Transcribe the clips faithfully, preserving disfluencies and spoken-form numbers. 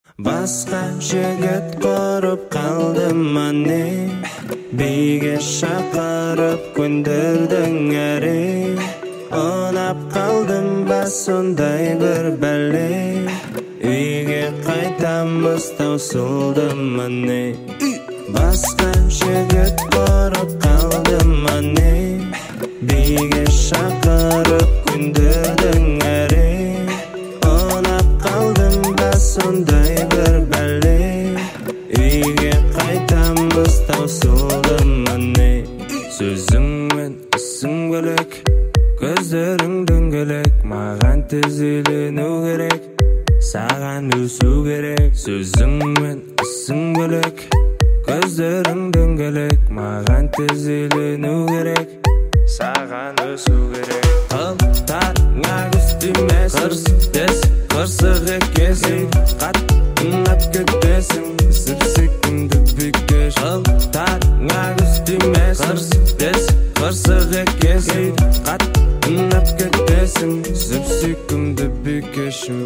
Басқа жігіт көріп қалдым мане, биге шақырып көндірдің әре. Ұнап қалдым ба сондай бір бәле, үйге қайтамыз таусылдым мане. Басқа жігіт көріп қалдым мане, биге шақырып көндірдің әре. Ұнап қалдым ба сондай бір бәле, үйге қайтамыз таусылдым мане. Сөзің мен ісің бөлек, көздерің дөңгелек, маған тізелену керек, саған өсу керек. Сөзің мен ісің бөлек, көздерің дөңгелек, маған тізелену керек, саған өсу керек. Қылтарыңа күстімес, қырсыз қырсық екесің, қатынап кетесің, сіп-сикімді бекеш. Қылтарыңа күстімес, қырсыз қырсық екесің, қатынап кетесің, сіп-сикімді бекешім.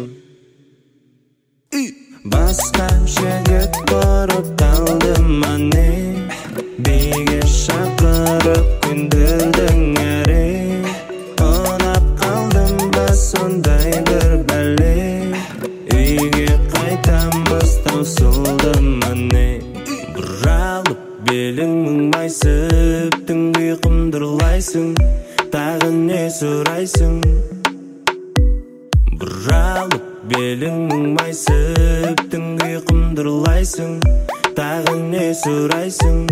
Басқа жігіт көріп қалдым мане, биге шақырып көндірдің әре. Ұнап қалдым ба сондай бір бәле, үйге қайтамыз таусылдым мане. Бұралып белің мұңмайсып, түнгі құмдырлайсың, тағы не сұрайсың? Бұралып белің мұңмайсып, түнгі құмдырлайсың, тағы не сұрайсың?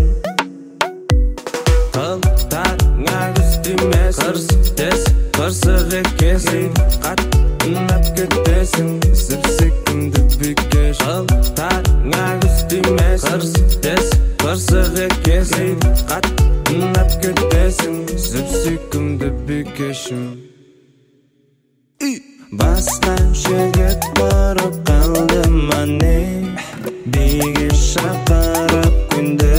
Қылтарыңа күстімес, қырсыз қырсық екесің, қатынап кетесің, сіп-сикімді бекеш. Қылтарыңа күстімес, қырсыз қырсық екесің, қатынап кетесің, сіп-сикімді бекешім. Басқа жігіт көріп қалдым мане, биге шақырып көндірдің